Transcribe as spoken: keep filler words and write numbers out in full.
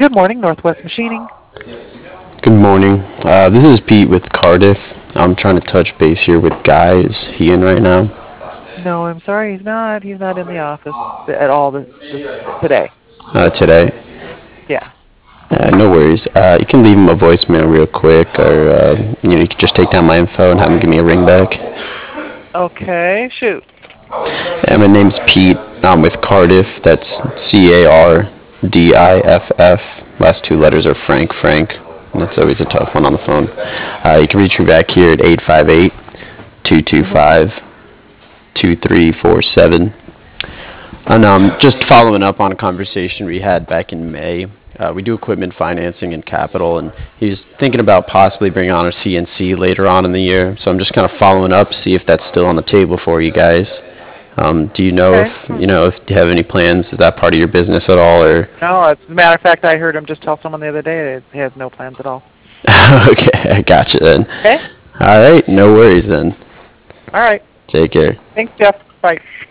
Good morning, Northwest Machining. Good morning. Uh, this is Pete with Cardiff. I'm trying to touch base here with Guy. Is he in right now? No, I'm sorry, he's not. He's not in the office at all this, this today. Uh, today? Yeah. Uh, no worries. Uh, you can leave him a voicemail real quick, or uh, you know, you can just take down my info and have him give me a ring back. Okay, shoot. And my name's Pete. I'm with Cardiff. That's C A R D I F F. Last two letters are Frank Frank. That's always a tough one on the phone. Uh, you can reach me back here at eight five eight, two two Mm-hmm. five, two three four seven. And um, just following up on a conversation we had back in May. Uh, we do equipment financing and capital, and he's thinking about possibly bringing on a C N C later on in the year. So I'm just kind of following up, see if that's still on the table for you guys. Um, do you know Okay. if you know if you have any plans? Is that part of your business at all, or? No, as a matter of fact, I heard him just tell someone the other day that he has no plans at all. Okay, I got you then. Okay? All right, no worries then. All right. Take care. Thanks, Jeff. Bye.